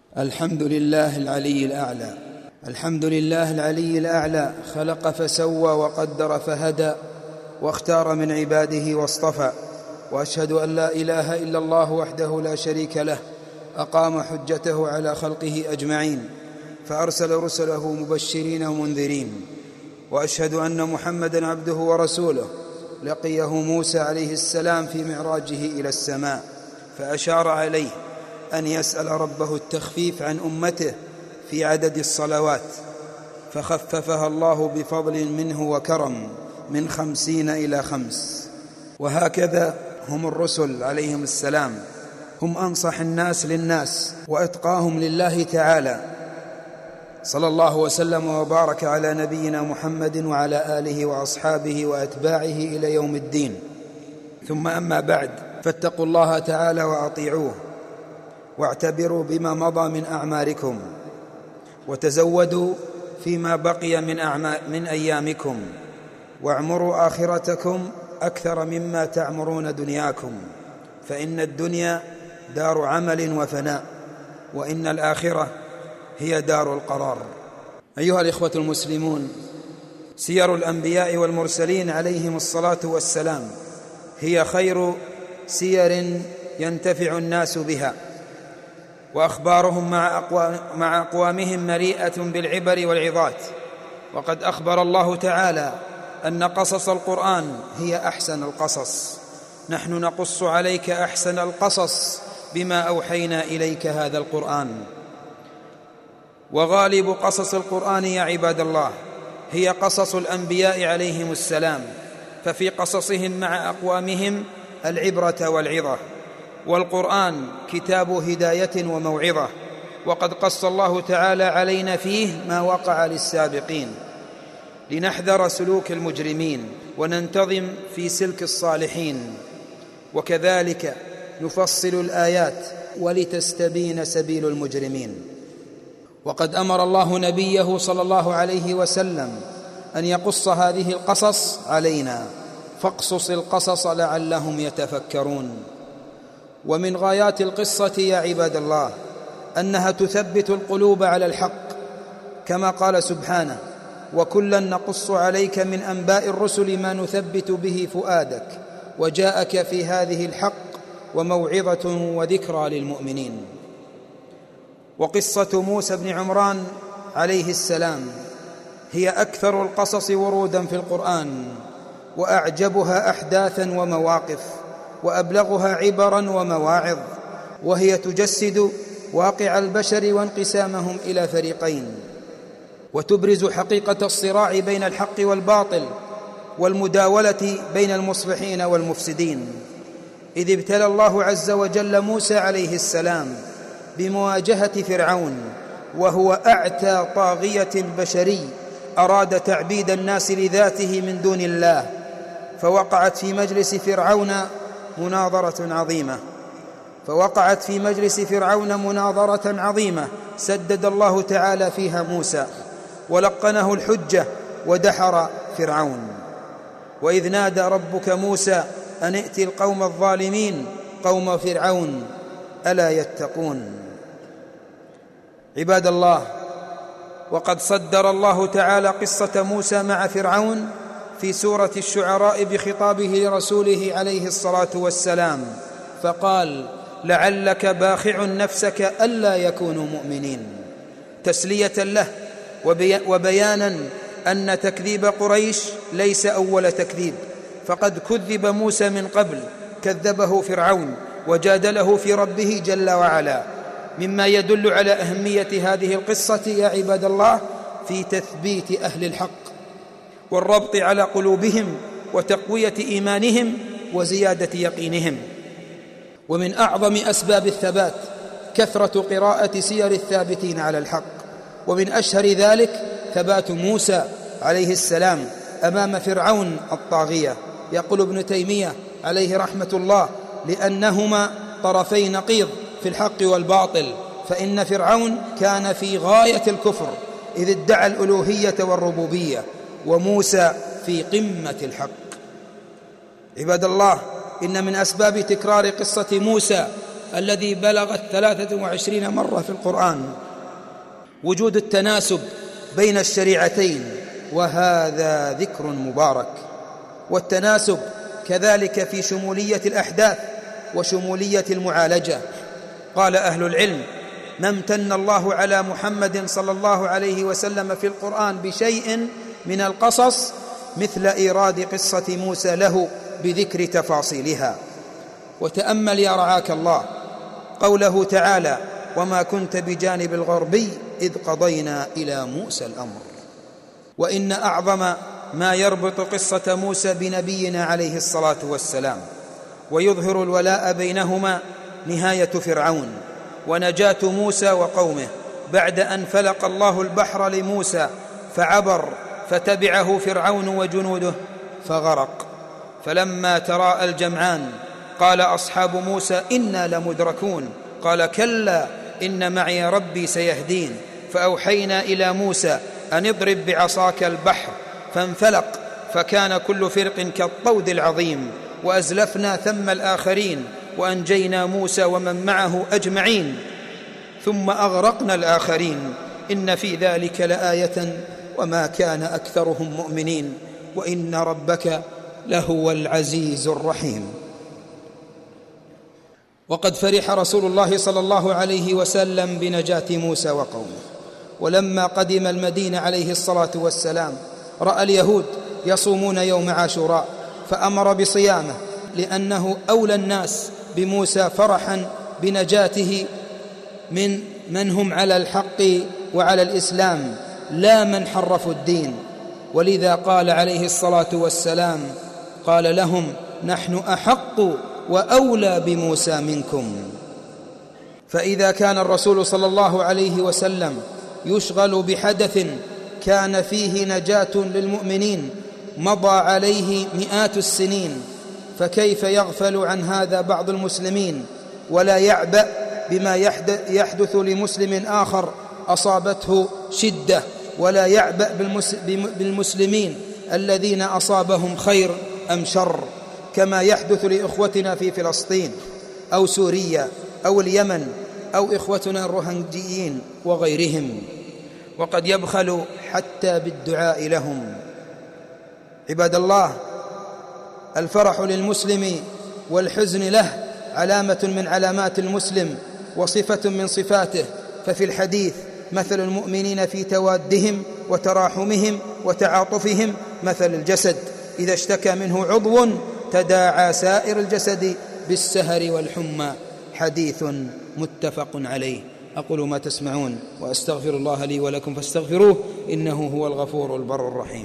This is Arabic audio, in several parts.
الحمد لله العلي الأعلى. الحمد لله العلي الأعلى، خلق فسوى وقدر فهدى، واختار من عباده واصطفى. وأشهد أن لا إله إلا الله وحده لا شريك له، أقام حجته على خلقه أجمعين، فأرسل رسله مبشرين ومنذرين. وأشهد أن محمدًا عبده ورسوله، لقيه موسى عليه السلام في معراجه إلى السماء، فأشار عليه أن يسأل ربه التخفيف عن أمته في عدد الصلوات، فخففها الله بفضل منه وكرم من 50 إلى 5. وهكذا هم الرسل عليهم السلام، هم أنصح الناس للناس وأتقاهم لله تعالى. صلى الله وسلم وبارك على نبينا محمد وعلى آله وأصحابه وأتباعه إلى يوم الدين. ثم أما بعد، فاتقوا الله تعالى وأطيعوه، واعتبروا بما مضى من أعماركم، وتزودوا فيما بقي من أيامكم، واعمروا آخرتكم أكثر مما تعمرون دنياكم، فإن الدنيا دار عمل وفناء، وإن الآخرة هي دار القرار. أيها الإخوة المسلمون، سير الأنبياء والمرسلين عليهم الصلاة والسلام هي خير سير ينتفع الناس بها، وأخبارهم مع أقوامهم مليئة بالعبر والعظات. وقد أخبر الله تعالى أن قصص القرآن هي أحسن القصص. نحن نقص عليك أحسن القصص بما أوحينا إليك هذا القرآن. وغالب قصص القرآن يا عباد الله هي قصص الأنبياء عليهم السلام، ففي قصصهم مع أقوامهم العبرة والعظة. والقرآن كتاب هداية وموعظة، وقد قص الله تعالى علينا فيه ما وقع للسابقين، لنحذر سلوك المجرمين وننتظم في سلك الصالحين. وكذلك نفصل الآيات ولتستبين سبيل المجرمين. وقد أمر الله نبيه صلى الله عليه وسلم أن يقص هذه القصص علينا، فاقصص القصص لعلهم يتفكرون. ومن غايات القصة يا عباد الله أنها تثبت القلوب على الحق، كما قال سبحانه: وكلا نقص عليك من أنباء الرسل ما نثبت به فؤادك وجاءك في هذه الحق وموعظة وذكرى للمؤمنين. وقصة موسى بن عمران عليه السلام هي أكثر القصص ورودا في القرآن، وأعجبها أحداثا ومواقف، وأبلغها عبرا ومواعظ، وهي تجسد واقع البشر وانقسامهم إلى فريقين، وتبرز حقيقة الصراع بين الحق والباطل والمداولة بين المصلحين والمفسدين. إذ ابتلى الله عز وجل موسى عليه السلام بمواجهة فرعون، وهو أعتى طاغية البشري أراد تعبيد الناس لذاته من دون الله، فوقعت في مجلس فرعون مناظرة عظيمة سدد الله تعالى فيها موسى ولقنه الحجة ودحر فرعون. وإذ نادى ربك موسى أن ائت القوم الظالمين قوم فرعون ألا يتقون. عباد الله، وقد صدر الله تعالى قصة موسى مع فرعون في سورة الشعراء بخطابه لرسوله عليه الصلاة والسلام، فقال: لعلك باخع نفسك ألا يكونوا مؤمنين، تسلية له وبيانا أن تكذيب قريش ليس أول تكذيب، فقد كذب موسى من قبل، كذبه فرعون وجادله في ربه جل وعلا، مما يدل على أهمية هذه القصة يا عباد الله في تثبيت أهل الحق والربط على قلوبهم وتقوية إيمانهم وزيادة يقينهم. ومن أعظم أسباب الثبات كثرة قراءة سير الثابتين على الحق، ومن أشهر ذلك ثبات موسى عليه السلام أمام فرعون الطاغية. يقول ابن تيمية عليه رحمة الله: لأنهما طرفي نقيض في الحق والباطل، فإن فرعون كان في غاية الكفر إذ ادعى الألوهية والربوبية، وموسى في قمة الحق. عباد الله، إن من أسباب تكرار قصة موسى الذي بلغت 23 مرة في القرآن، وجود التناسب بين الشريعتين، وهذا ذكر مبارك. والتناسب كذلك في شمولية الأحداث وشمولية المعالجة. قال أهل العلم: ما امتن الله على محمد صلى الله عليه وسلم في القرآن بشيء من القصص مثل إيراد قصة موسى له بذكر تفاصيلها. وتأمل يا رعاك الله قوله تعالى: وما كنت بجانب الغربي إذ قضينا إلى موسى الأمر. وإن أعظم ما يربط قصة موسى بنبينا عليه الصلاة والسلام ويظهر الولاء بينهما نهاية فرعون ونجاة موسى وقومه بعد أن فلق الله البحر لموسى فعبر، فتبعه فرعون وجنوده فغرق. فلما تراءى الجمعان قال أصحاب موسى إنا لمدركون، قال كلا إن معي ربي سيهدين. فأوحينا إلى موسى أن اضرب بعصاك البحر فانفلق فكان كل فرق كالطود العظيم، وأزلفنا ثم الآخرين وأنجينا موسى ومن معه أجمعين ثم أغرقنا الآخرين إن في ذلك لآية وما كان أكثرهم مؤمنين وإن ربك لهو العزيز الرحيم. وقد فرح رسول الله صلى الله عليه وسلم بنجاة موسى وقومه، ولما قدم المدينة عليه الصلاة والسلام رأى اليهود يصومون يوم عاشوراء فأمر بصيامه، لأنه أولى الناس بموسى فرحا بنجاته من هم على الحق وعلى الإسلام لا من حرفوا الدين. ولذا قال عليه الصلاة والسلام قال لهم: نحن أحق وأولى بموسى منكم. فإذا كان الرسول صلى الله عليه وسلم يشغل بحدث كان فيه نجاة للمؤمنين مضى عليه مئات السنين، فكيف يغفل عن هذا بعض المسلمين ولا يعبأ بما يحدث لمسلم آخر أصابته شدة، ولا يعبأ بالمسلمين الذين أصابهم خير أم شر، كما يحدث لإخوتنا في فلسطين أو سوريا أو اليمن أو إخوتنا الروهنجيين وغيرهم، وقد يبخل حتى بالدعاء لهم. عباد الله، الفرح للمسلم والحزن له علامة من علامات المسلم وصفة من صفاته. ففي الحديث: مثل المؤمنين في توادهم وتراحمهم وتعاطفهم مثل الجسد إذا اشتكى منه عضو تداعى سائر الجسد بالسهر والحمى. حديث متفق عليه. أقول ما تسمعون وأستغفر الله لي ولكم فاستغفروه إنه هو الغفور البر الرحيم.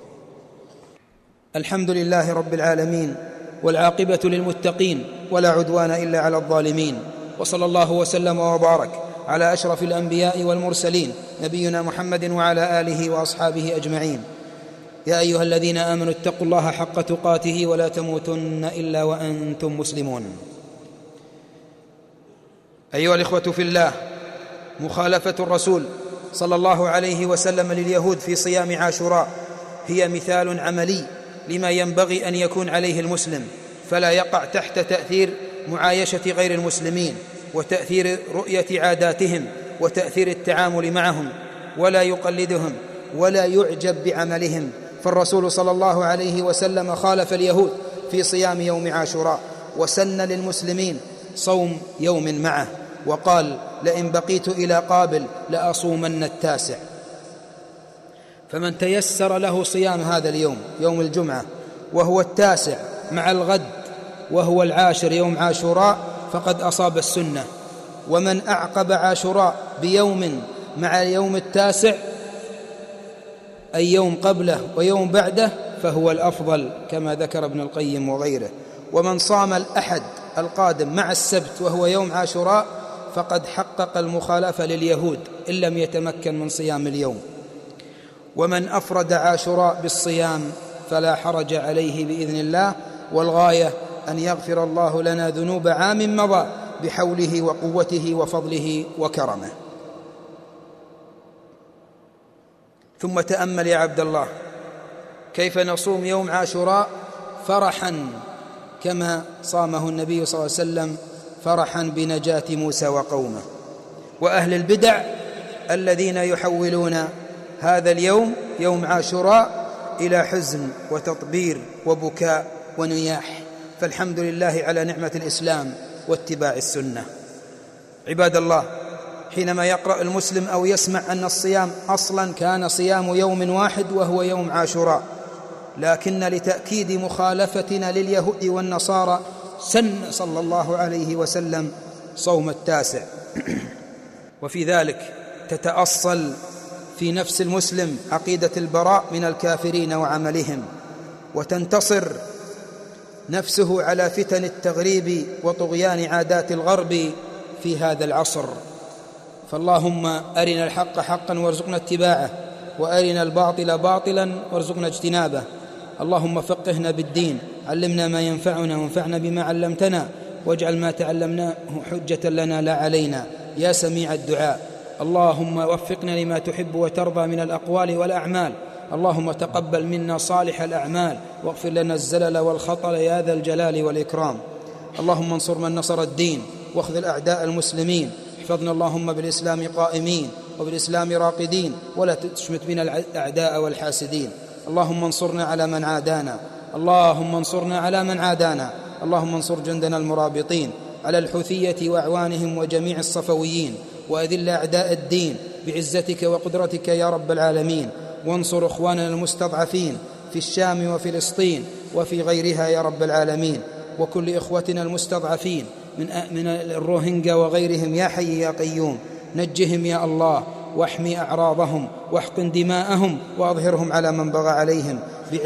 الحمد لله رب العالمين، والعاقبة للمتقين، ولا عدوان إلا على الظالمين، وصلى الله وسلم وبارك على أشرف الأنبياء والمرسلين نبينا محمد وعلى آله وأصحابه أجمعين. يا أيها الذين آمنوا اتقوا الله حق تقاته ولا تموتن إلا وأنتم مسلمون. أيها الإخوة في الله، مخالفة الرسول صلى الله عليه وسلم لليهود في صيام عاشوراء هي مثال عملي لما ينبغي أن يكون عليه المسلم، فلا يقع تحت تأثير معايشة غير المسلمين وتأثير رؤية عاداتهم وتأثير التعامل معهم، ولا يقلدهم ولا يعجب بعملهم. فالرسول صلى الله عليه وسلم خالف اليهود في صيام يوم عاشوراء، وسن للمسلمين صوم يوم معه، وقال: لئن بقيت إلى قابل لأصومن التاسع. فمن تيسر له صيام هذا اليوم يوم الجمعة وهو التاسع مع الغد وهو العاشر يوم عاشوراء فقد أصاب السنة. ومن أعقب عاشوراء بيوم مع يوم التاسع أي يوم قبله ويوم بعده فهو الأفضل كما ذكر ابن القيم وغيره. ومن صام الأحد القادم مع السبت وهو يوم عاشوراء فقد حقق المخالفة لليهود إن لم يتمكن من صيام اليوم. ومن أفرد عاشوراء بالصيام فلا حرج عليه بإذن الله، والغاية أن يغفر الله لنا ذنوب عام مضى بحوله وقوته وفضله وكرمه. ثم تأمل يا عبد الله كيف نصوم يوم عاشوراء فرحا كما صامه النبي صلى الله عليه وسلم فرحا بنجاة موسى وقومه. وأهل البدع الذين يحولون هذا اليوم يوم عاشوراء إلى حزن وتطبير وبكاء ونياح. فالحمد لله على نعمة الإسلام واتباع السنة. عباد الله، حينما يقرأ المسلم أو يسمع أن الصيام أصلا كان صيام يوم واحد وهو يوم عاشوراء، لكن لتأكيد مخالفتنا لليهود والنصارى سن صلى الله عليه وسلم صوم التاسع. وفي ذلك تتأصل في نفس المسلم عقيدة البراء من الكافرين وعملهم، وتنتصر نفسه على فتن التغريب وطغيان عادات الغرب في هذا العصر. فاللهم أرنا الحق حقا وارزقنا اتباعه، وأرنا الباطل باطلا وارزقنا اجتنابه. اللهم فقهنا بالدين، علمنا ما ينفعنا وانفعنا بما علمتنا، واجعل ما تعلمناه حجة لنا لا علينا يا سميع الدعاء. اللهم وفقنا لما تحب وترضى من الأقوال والأعمال. اللهم تقبل منا صالح الأعمال، واغفر لنا الزلل والخطل يا ذا الجلال والإكرام. اللهم انصر من نصر الدين، واخذل أعداء المسلمين. احفظنا اللهم بالإسلام قائمين وبالإسلام راقدين، ولا تشمت بنا الأعداء والحاسدين. اللهم انصرنا على من عادانا، اللهم انصرنا على من عادانا. اللهم انصر جندنا المرابطين على الحوثية وأعوانهم وجميع الصفويين، وأذل أعداء الدين بعزتك وقدرتك يا رب العالمين. وانصر إخواننا المستضعفين في الشام وفلسطين وفي غيرها يا رب العالمين، وكل إخوتنا المستضعفين من الروهينجا وغيرهم يا حي يا قيوم. نجهم يا الله، واحمي أعراضهم، واحقن دماءهم، وأظهرهم على من بغى عليهم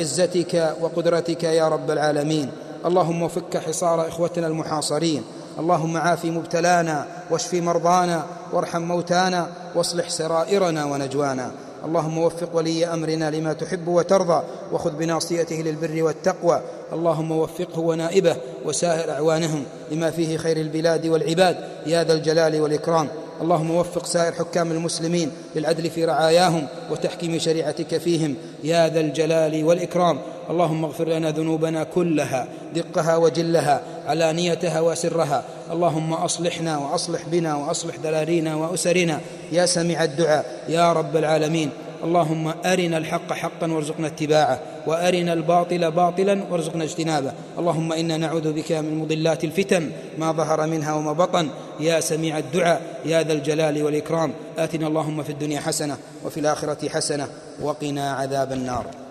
بعزتك وقدرتك يا رب العالمين. اللهم فك حصار إخوتنا المحاصرين. اللهم عافي مبتلانا، واشفي مرضانا، وارحم موتانا، واصلح سرائرنا ونجوانا. اللهم وفق ولي أمرنا لما تحب وترضى، وخذ بناصيته للبر والتقوى. اللهم وفقه ونائبه وسائر أعوانهم لما فيه خير البلاد والعباد يا ذا الجلال والإكرام. اللهم وفق سائر حكام المسلمين للعدل في رعاياهم وتحكيم شريعتك فيهم يا ذا الجلال والإكرام. اللهم اغفر لنا ذنوبنا كلها، دقها وجلها، علانيتها وسرها. اللهم أصلحنا وأصلح بنا وأصلح ذرارينا وأسرنا يا سميع الدعاء يا رب العالمين. اللهم أرنا الحق حقا وارزقنا اتباعه، وأرنا الباطل باطلا وارزقنا اجتنابه. اللهم إنا نعوذ بك من مضلات الفتن ما ظهر منها وما بطن يا سميع الدعاء يا ذا الجلال والإكرام. آتنا اللهم في الدنيا حسنة وفي الآخرة حسنة وقنا عذاب النار.